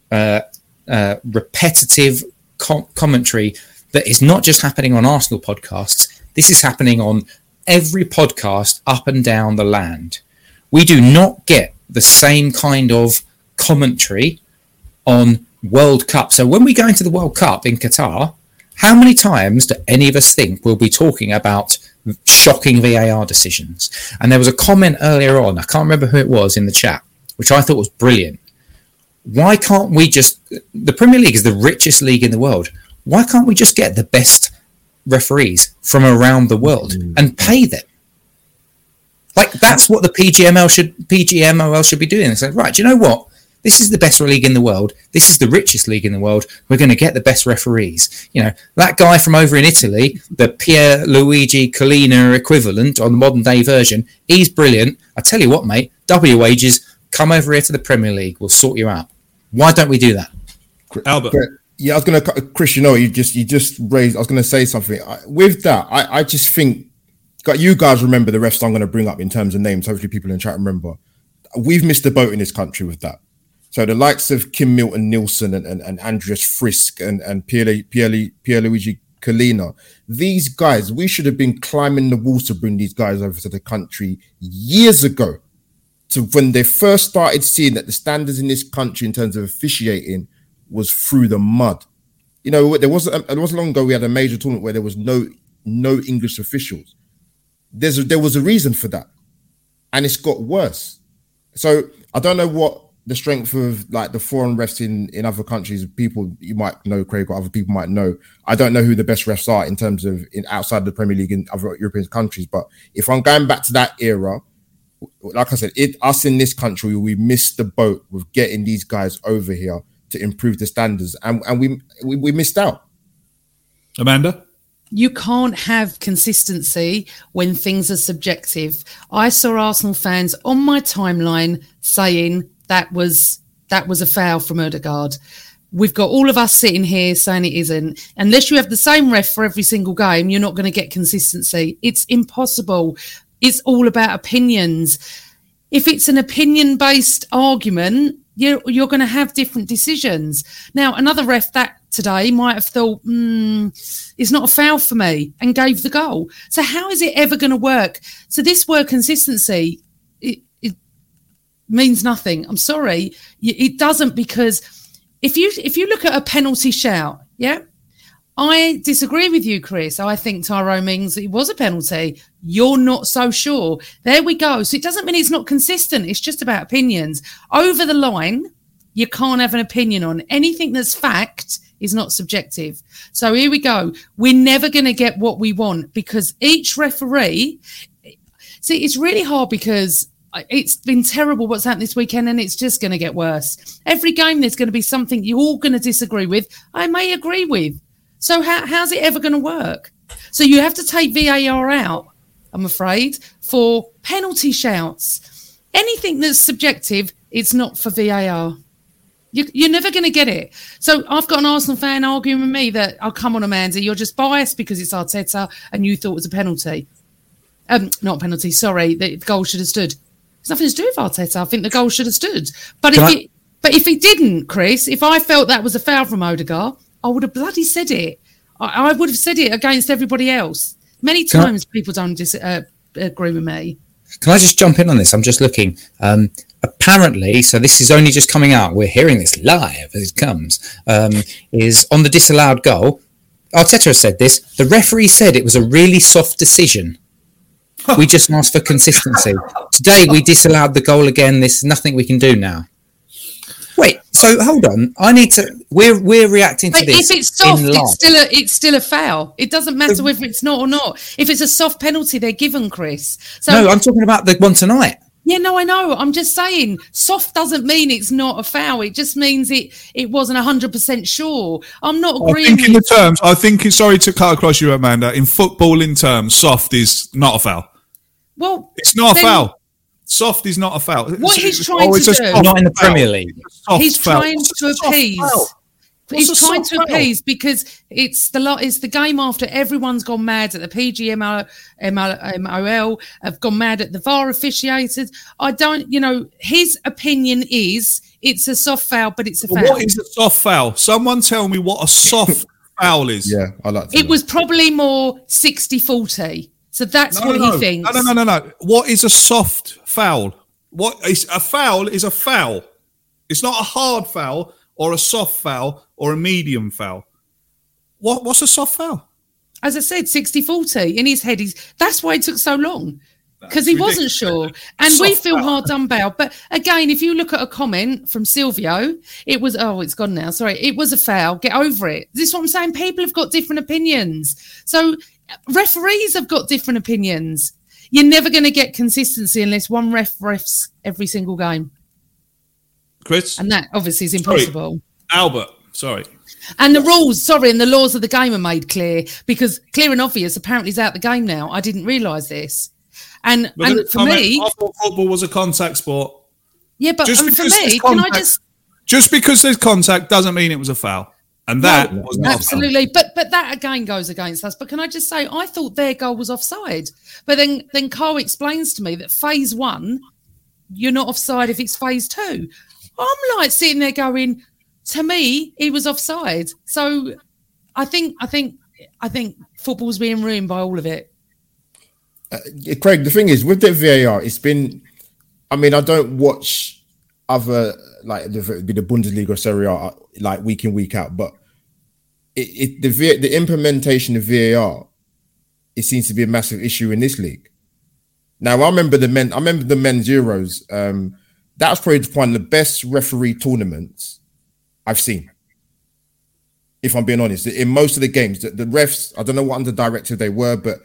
repetitive commentary that is not just happening on Arsenal podcasts. This is happening on every podcast up and down the land. We do not get the same kind of commentary on World Cup. So when we go into the World Cup in Qatar, how many times do any of us think we'll be talking about shocking VAR decisions? And there was a comment earlier on, I can't remember who it was in the chat, which I thought was brilliant. Why can't we just... The Premier League is the richest league in the world. Why can't we just get the best referees from around the world and pay them? Like, that's what the PGMOL should be doing. It's like, right, do you know what? This is the best league in the world. This is the richest league in the world. We're going to get the best referees. You know, that guy from over in Italy, the Pierluigi Collina equivalent on the modern day version, he's brilliant. I tell you what, mate, double your wages. Come over here to the Premier League. We'll sort you out. Why don't we do that? Albert. Yeah, I was going to, Chris, you just raised, I was going to say something. With that, I just think, you guys remember the refs I'm going to bring up in terms of names. Hopefully people in chat remember. We've missed the boat in this country with that. So the likes of Kim Milton-Nielsen and Andreas Frisk and Pierluigi Collina, these guys, we should have been climbing the walls to bring these guys over to the country years ago. To when they first started seeing that the standards in this country in terms of officiating was through the mud. You know, there wasn't long ago we had a major tournament where there was no English officials. There was a reason for that, and it's got worse. So I don't know what the strength of like the foreign refs in other countries, people you might know, Craig, or other people might know. I don't know who the best refs are in terms of outside the Premier League in other European countries. But if I'm going back to that era, like I said, us in this country, we missed the boat with getting these guys over here to improve the standards, and we missed out. Amanda? You can't have consistency when things are subjective. I saw Arsenal fans on my timeline saying that was a foul from Ødegaard. We've got all of us sitting here saying it isn't. Unless you have the same ref for every single game, you're not going to get consistency. It's impossible. It's all about opinions. If it's an opinion-based argument, you're going to have different decisions. Now, another ref that today might have thought, it's not a foul for me, and gave the goal. So how is it ever going to work? So this word consistency, it means nothing. I'm sorry. It doesn't, because if you look at a penalty shout, yeah, I disagree with you, Chris. I think Tyrone Mings, it was a penalty. You're not so sure. There we go. So it doesn't mean it's not consistent. It's just about opinions. Over the line, you can't have an opinion on. Anything that's fact is not subjective. So here we go. We're never going to get what we want, because each referee... See, it's really hard because it's been terrible what's happened this weekend, and it's just going to get worse. Every game there's going to be something you're all going to disagree with. I may agree with. So how's it ever going to work? So you have to take VAR out, I'm afraid, for penalty shouts. Anything that's subjective, it's not for VAR. You're never going to get it. So I've got an Arsenal fan arguing with me that, oh, come on, Amanda, you're just biased because it's Arteta and you thought it was a penalty. Not a penalty, sorry, the goal should have stood. There's nothing to do with Arteta. I think the goal should have stood. But if it didn't, Chris, if I felt that was a foul from Ødegaard, I would have bloody said it. I would have said it against everybody else. Many times people don't agree with me. Can I just jump in on this? I'm just looking. Apparently, so this is only just coming out. We're hearing this live as it comes. Is on the disallowed goal. Arteta has said this. The referee said it was a really soft decision. We just asked for consistency. Today we disallowed the goal again. There's nothing we can do now. Wait, so hold on. I need to. We're reacting to this. If it's soft, it's still a foul. It doesn't matter whether it's not or not. If it's a soft penalty, they're given, Chris. So, no, I'm talking about the one tonight. Yeah, no, I know. I'm just saying, soft doesn't mean it's not a foul. It just means it wasn't 100% sure. I'm not agreeing. I think sorry to cut across you, Amanda. In footballing terms, soft is not a foul. Well, it's not a foul. Soft is not a foul. What he's trying to do, not in the Premier League. He's trying to appease. He's trying to appease because it's the game after everyone's gone mad at the PGMOL, have gone mad at the VAR officiators. His opinion is it's a soft foul, but it's a foul. What is a soft foul? Someone tell me what a soft foul is. Yeah, I like that. It was probably more 60-40. So that's what he thinks. No. What is a soft foul? What is a foul? Is a foul. It's not a hard foul or a soft foul or a medium foul. What's a soft foul? As I said, 60-40 in his head. That's why it took so long. because he wasn't sure. And we feel hard done by. But again, if you look at a comment from Silvio, it was, it's gone now. Sorry. It was a foul. Get over it. This is what I'm saying. People have got different opinions. So referees have got different opinions. You're never going to get consistency unless one refs every single game. Chris? And that obviously is impossible. Albert, sorry. And the rules, and the laws of the game are made clear, because Clear and Obvious apparently is out the game now. I didn't realise this. And for me... I thought football was a contact sport. Yeah, but for me, just because there's contact doesn't mean it was a foul. And that was not absolutely. But that again goes against us. But can I just say, I thought their goal was offside. But then Carl explains to me that phase 1, you're not offside if it's phase 2. I'm like sitting there going... To me, he was offside. So I think football's being ruined by all of it. Craig, the thing is, with the VAR, it's been... I mean, I don't watch other, like the Bundesliga or Serie A, like week in, week out, but the implementation of VAR, it seems to be a massive issue in this league. Now, I remember the men's Euros. That was probably one of the best referee tournaments I've seen, if I'm being honest. In most of the games, the refs, I don't know what under directive they were, but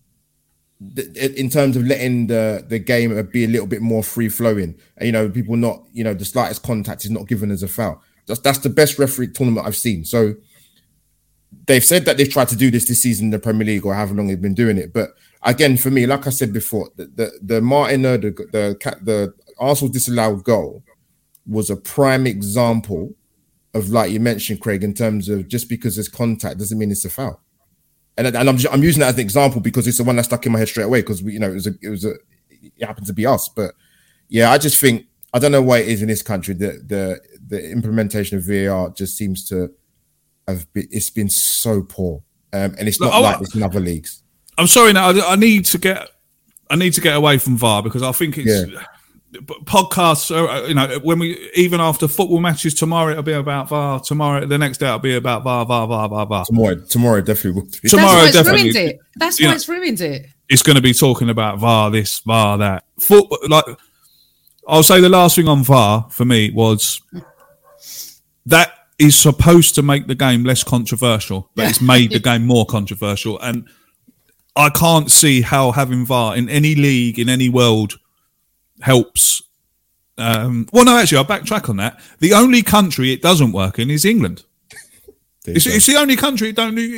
in terms of letting the game be a little bit more free flowing, and, people not, the slightest contact is not given as a foul. That's the best referee tournament I've seen. So they've said that they've tried to do this season in the Premier League, or however long they've been doing it. But again, for me, like I said before, the Martiner, the Arsenal disallowed goal was a prime example of, like you mentioned, Craig, in terms of just because there's contact doesn't mean it's a foul. And I'm using that as an example because it's the one that stuck in my head straight away, because it happened to be us. But yeah, I just think, I don't know why it is in this country that the implementation of VAR just seems to it's been so poor, and it's not like this in other leagues. I'm sorry now. I need to get away from VAR, because I think it's. Yeah. Podcasts, when we, even after football matches, tomorrow it'll be about VAR. Tomorrow, the next day it'll be about VAR. Tomorrow definitely will be. Tomorrow definitely. That's why it's ruined it. It's going to be talking about VAR this, VAR that. I'll say the last thing on VAR for me was that is supposed to make the game less controversial, but it's made the game more controversial, and I can't see how having VAR in any league in any world helps. I'll backtrack on that. The only country it doesn't work in is England. It's the only country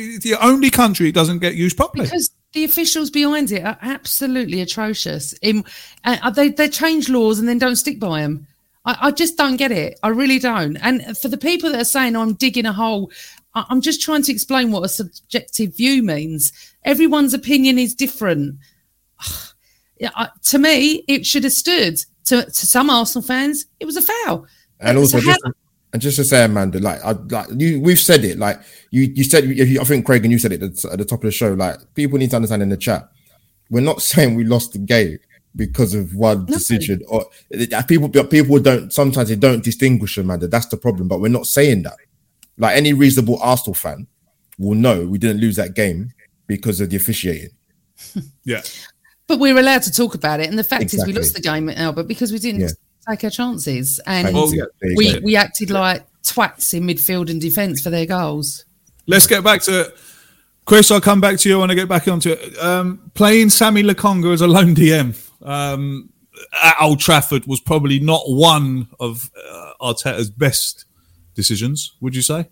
it doesn't get used properly, because the officials behind it are absolutely atrocious. They change laws and then don't stick by them. I just don't get it. I really don't. And for the people that are saying I'm digging a hole, I'm just trying to explain what a subjective view means. Everyone's opinion is different. To me, it should have stood. To some Arsenal fans, it was a foul. And also, just to say, Amanda, we've said it. Like you said, I think Craig and you said it at the top of the show. Like, people need to understand in the chat, we're not saying we lost the game because of one decision, or people don't. Sometimes they don't distinguish, Amanda. That's the problem. But we're not saying that. Like, any reasonable Arsenal fan will know we didn't lose that game because of the officiating. Yeah. But we were allowed to talk about it. And the fact is we lost the game at Albert because we didn't take our chances. And we acted like twats in midfield and defence for their goals. Let's get back to Chris. I'll come back to you. I want to get back onto it. Playing Sammy Lokonga as a lone DM at Old Trafford was probably not one of Arteta's best decisions, would you say?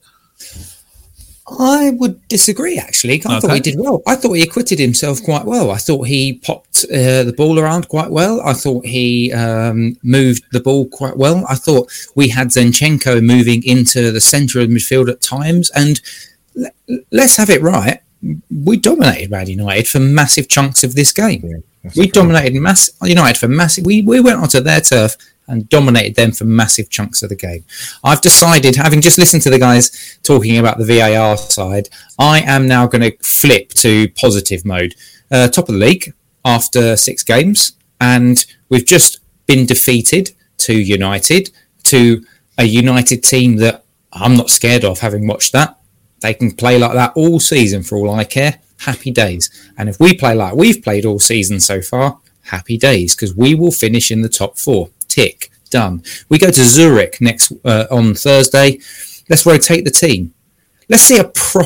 I would disagree, actually. I thought he did well. I thought he acquitted himself quite well. I thought he popped the ball around quite well. I thought he moved the ball quite well. I thought we had Zinchenko moving into the centre of the midfield at times. And let's have it right. We dominated Man United for massive chunks of this game. Yeah, we dominated United for massive... We went onto their turf and dominated them for massive chunks of the game. I've decided, having just listened to the guys talking about the VAR side, I am now going to flip to positive mode. Top of the league after 6 games, and we've just been defeated to United, to a United team that I'm not scared of, having watched that. They can play like that all season for all I care. Happy days. And if we play like we've played all season so far, happy days, because we will finish in the top 4. Tick, done. We go to Zurich next on Thursday. Let's rotate the team. Let's see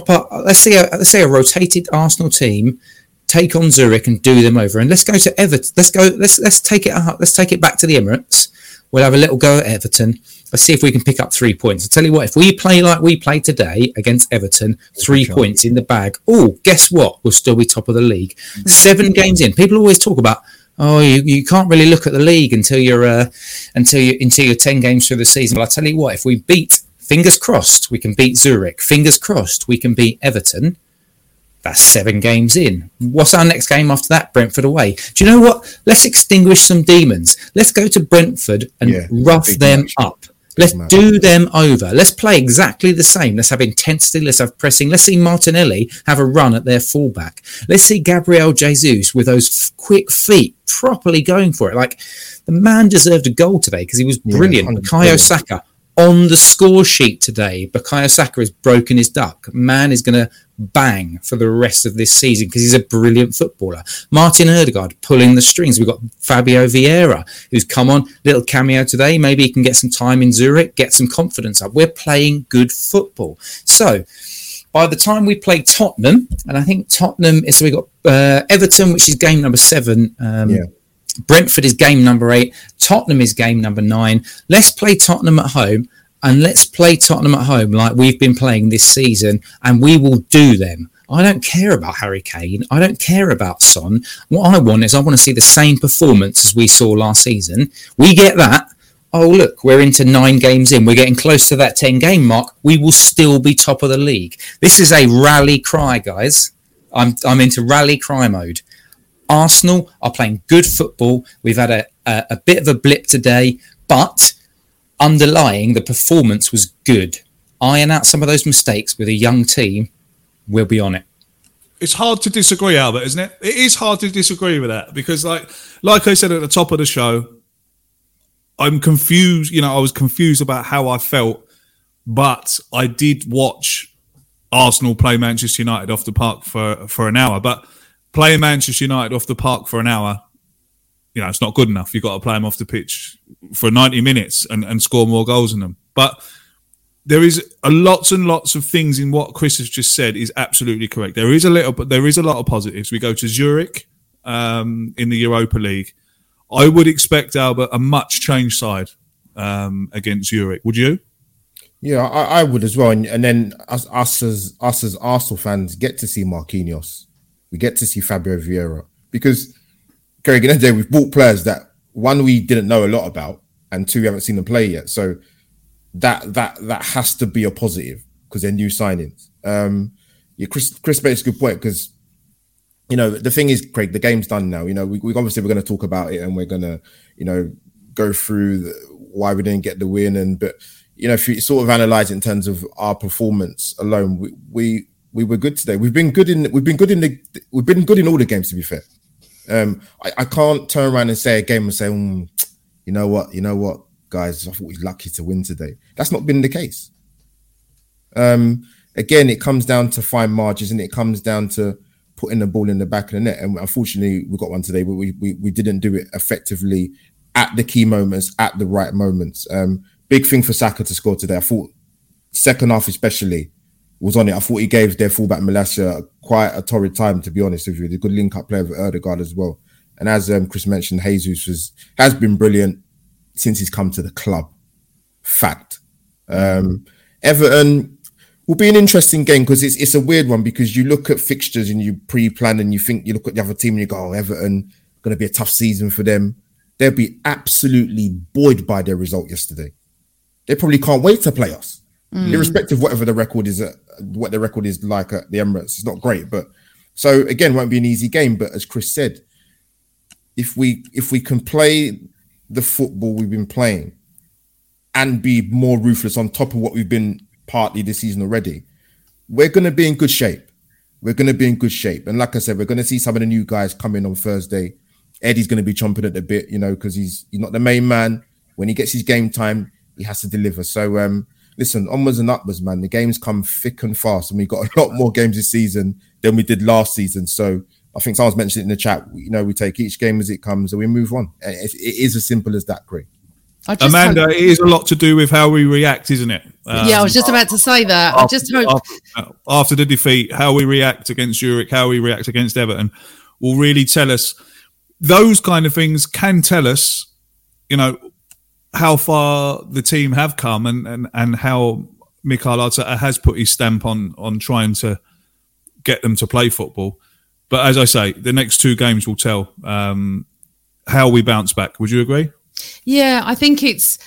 a rotated Arsenal team take on Zurich and do them over. And let's go to Everton. Let's take it up. Let's take it back to the Emirates. We'll have a little go at Everton. Let's see if we can pick up 3 points. I'll tell you what, if we play like we played today against Everton, 3 points in the bag. Oh, guess what? We'll still be top of the league. 7 games in. People always talk about, you can't really look at the league until you're 10 games through the season. But I'll tell you what, if we beat, fingers crossed, we can beat Zurich. Fingers crossed, we can beat Everton. That's 7 games in. What's our next game after that? Brentford away. Do you know what? Let's extinguish some demons. Let's go to Brentford and rough them up. Let's do them over. Let's play exactly the same. Let's have intensity. Let's have pressing. Let's see Martinelli have a run at their fullback. Let's see Gabriel Jesus with those quick feet properly going for it. Like, the man deserved a goal today because he was brilliant. Bukayo Saka on the score sheet today. Bukayo Saka has broken his duck. Man is going to bang for the rest of this season because he's a brilliant footballer. Martin Ødegaard pulling the strings. We've got Fabio Vieira, who's come on, little cameo today. Maybe he can get some time in Zurich, get some confidence up. We're playing good football. So by the time we play Tottenham, and I think Tottenham is, so we got Everton, which is game number 7. Brentford is game number 8. Tottenham is game number 9. Let's play Tottenham at home. And let's play Tottenham at home like we've been playing this season, and we will do them. I don't care about Harry Kane. I don't care about Son. What I want to see the same performance as we saw last season. We get that. Oh, look, we're into 9 games in. We're getting close to that 10-game mark. We will still be top of the league. This is a rally cry, guys. I'm into rally cry mode. Arsenal are playing good football. We've had a bit of a blip today, but underlying, the performance was good. Iron out some of those mistakes with a young team, we'll be on it. It's hard to disagree, Albert, isn't it? It is hard to disagree with that because, like I said at the top of the show, I'm confused. I was confused about how I felt, but I did watch Arsenal play Manchester United off the park for an hour. But playing Manchester United off the park for an hour, it's not good enough. You've got to play them off the pitch for 90 minutes and score more goals than them. But there is lots and lots of things in what Chris has just said is absolutely correct. There is a lot of positives. We go to Zurich in the Europa League. I would expect, Albert, a much changed side against Zurich. Would you? Yeah, I would as well. And then us as Arsenal fans get to see Marquinhos. We get to see Fabio Vieira because, Craig, in the day, we've bought players that, 1, we didn't know a lot about, and 2, we haven't seen them play yet. So that has to be a positive because they're new signings. Chris makes a good point because, the thing is, Craig, the game's done now. We obviously we're going to talk about it and we're going to, go through why we didn't get the win. But if you sort of analyze it in terms of our performance alone, we were good today. We've been good in all the games, to be fair. I can't turn around and say a game and say, you know what, guys, I thought we were lucky to win today. That's not been the case. Again, it comes down to fine margins and it comes down to putting the ball in the back of the net. And unfortunately, we got one today, but we didn't do it effectively at the key moments, at the right moments. Big thing for Saka to score today. I thought second half especially was on it. I thought he gave their fullback Malacia quite a torrid time, to be honest with you. The good link-up play with Ødegaard as well. And as Chris mentioned, Jesus has been brilliant since he's come to the club. Fact. Everton will be an interesting game because it's a weird one because you look at fixtures and you pre-plan and you look at the other team and you go, Everton, going to be a tough season for them. They'll be absolutely buoyed by their result yesterday. They probably can't wait to play us. Irrespective of whatever the record is, what the record is like at the Emirates, it's not great. But so again, won't be an easy game. But as Chris said, if we can play the football we've been playing and be more ruthless on top of what we've been partly this season already, we're going to be in good shape. And like I said, we're going to see some of the new guys come in on Thursday. Eddie's going to be chomping at the bit, because he's not the main man. When he gets his game time, he has to deliver. So, listen, onwards and upwards, man. The games come thick and fast, and we got a lot more games this season than we did last season. So I think someone's mentioned it in the chat. We take each game as it comes and we move on. It is as simple as that, Greg. Amanda, it is a lot to do with how we react, isn't it? I was just about to say that. I just hope after the defeat, how we react against Zurich, how we react against Everton, will really tell us. Those kind of things can tell us, how far the team have come and how Mikel Arteta has put his stamp on trying to get them to play football. But as I say, the next two games will tell how we bounce back. Would you agree? Yeah, I think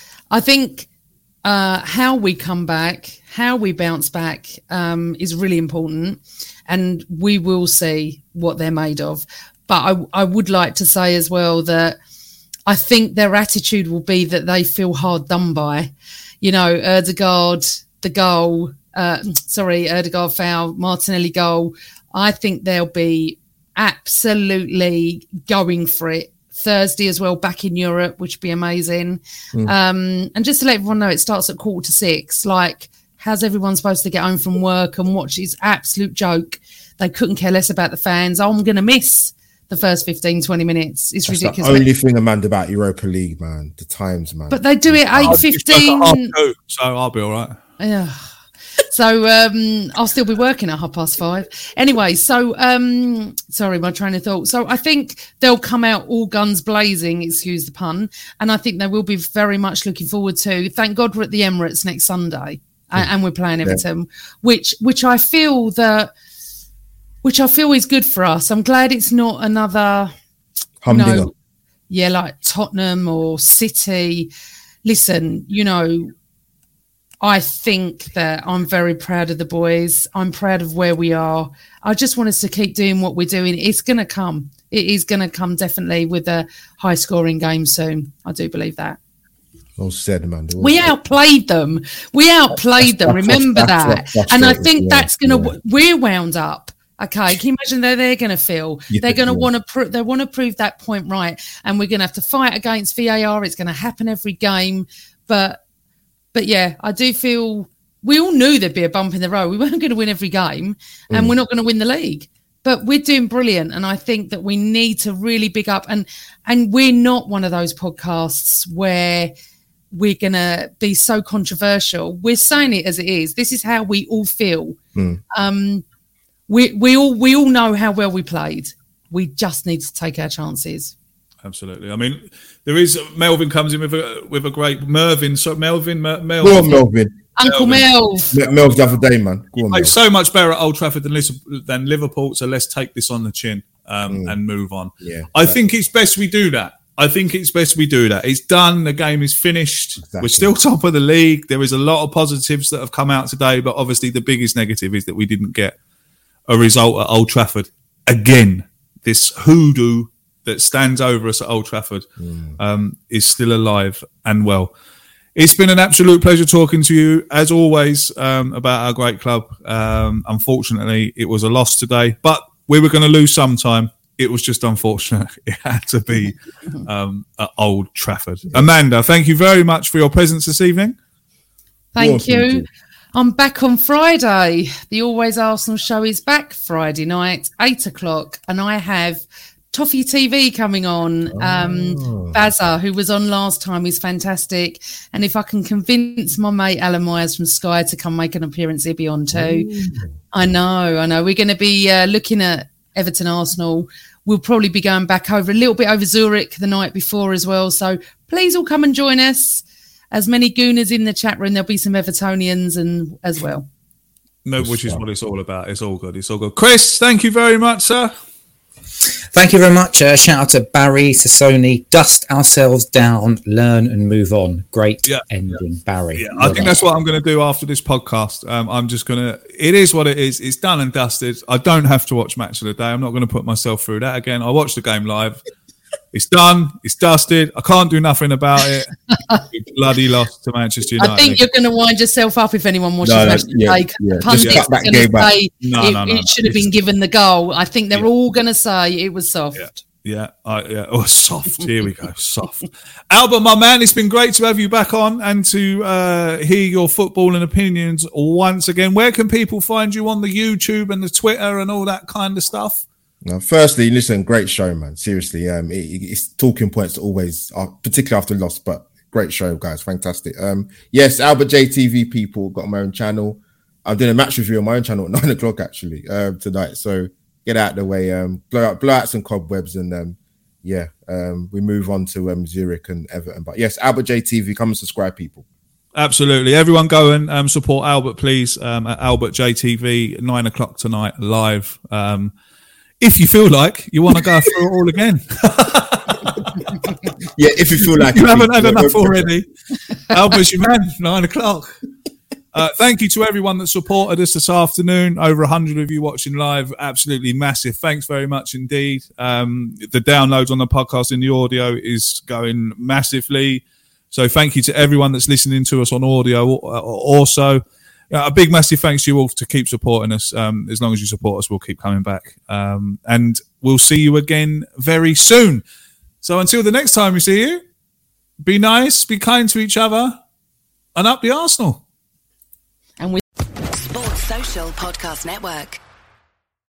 how we come back, how we bounce back is really important, and we will see what they're made of. But I would like to say as well that I think their attitude will be that they feel hard done by. Ødegaard, the goal, Ødegaard foul, Martinelli goal. I think they'll be absolutely going for it Thursday as well, back in Europe, which would be amazing. And just to let everyone know, it starts at 5:45. Like, how's everyone supposed to get home from work and watch this absolute joke? They couldn't care less about the fans. I'm going to miss the first 15, 20 minutes. It's That's ridiculous. the only thing, Amanda, about Europa League, man. The times, man. But they do it 8:15. So I'll be all right. Yeah. So I'll still be working at 5:30. Anyway, so sorry, my train of thought. So I think they'll come out all guns blazing, excuse the pun, and I think they will be very much looking forward to. Thank God we're at the Emirates next Sunday, and we're playing Everton, which I feel is good for us. I'm glad it's not another Humdinger. Like Tottenham or City. Listen, I think that I'm very proud of the boys. I'm proud of where we are. I just want us to keep doing what we're doing. It's going to come. It is going to come definitely with a high-scoring game soon. I do believe that. Well said, Amanda. We outplayed them. Remember that. And I think that's going to. We're wound up. Okay, can you imagine how they're going to feel? They're going to want to. They want to prove that point right, and we're going to have to fight against VAR. It's going to happen every game, But yeah, I do feel we all knew there'd be a bump in the road. We weren't going to win every game and we're not going to win the league. But we're doing brilliant. And I think that we need to really big up. And we're not one of those podcasts where we're going to be so controversial. We're saying it as it is. This is how we all feel. We all know how well we played. We just need to take our chances. Absolutely. I mean, there is Melvin comes in with a great Mervyn. So Melvin. Go on, Melvin. Uncle Melv. Melv the other day, man. Go on, Melv. So much better at Old Trafford than Liverpool. So let's take this on the chin and move on. Yeah, I think it's best we do that. It's done. The game is finished. Exactly. We're still top of the league. There is a lot of positives that have come out today, but obviously the biggest negative is that we didn't get a result at Old Trafford again. This hoodoo that stands over us at Old Trafford is still alive and well. It's been an absolute pleasure talking to you, as always, about our great club. Unfortunately, it was a loss today, but we were going to lose sometime. It was just unfortunate. It had to be at Old Trafford. Amanda, thank you very much for your presence this evening. Thank you. I'm back on Friday. The Always Arsenal show is back Friday night, 8:00, and I have Toffee TV coming on. Bazza, who was on last time, is fantastic. And if I can convince my mate Alan Myers from Sky to come make an appearance, he'll be on too. I know. We're going to be looking at Everton Arsenal. We'll probably be going back a little bit over Zurich the night before as well. So please all come and join us. As many Gooners in the chat room, there'll be some Evertonians and as well. No, which is what it's all about. It's all good. Chris, thank you very much, sir. Thank you very much. Shout out to Barry, to Sony. Dust ourselves down, learn and move on. Great ending, Barry. Yeah, I think that's what I'm going to do after this podcast. I'm just going to... It is what it is. It's done and dusted. I don't have to watch Match of the Day. I'm not going to put myself through that again. I watched the game live. It's done. It's dusted. I can't do nothing about it. We bloody lost to Manchester United. I think you're going to wind yourself up if anyone watches Match of the Day. The pundits are going to say it should have been given the goal. I think they're all going to say it was soft. Yeah. Oh, soft. Here we go. Soft. Albert, my man, it's been great to have you back on and to hear your football and opinions once again. Where can people find you on the YouTube and the Twitter and all that kind of stuff? No, firstly, listen, great show, man. Seriously, it's talking points always, particularly after loss, but great show, guys. Fantastic. Yes, Albert JTV people got my own channel. I'm doing a match review on my own channel at 9 o'clock actually tonight. So get out of the way, blow out some cobwebs, and we move on to Zurich and Everton. But yes, Albert JTV, come and subscribe, people. Absolutely. Everyone go and support Albert, please, at Albert JTV, 9 o'clock tonight, live. If you feel like you want to go through it all again. Yeah, if you feel like you haven't had enough already. Albert's your man, 9 o'clock. Thank you to everyone that supported us this afternoon. Over 100 of you watching live. Absolutely massive. Thanks very much indeed. The downloads on the podcast in the audio is going massively. So thank you to everyone that's listening to us on audio also. A big massive thanks to you all to keep supporting us. As long as you support us, we'll keep coming back. And we'll see you again very soon. So until the next time we see you, be nice, be kind to each other, and up the Arsenal. Sports Social Podcast Network.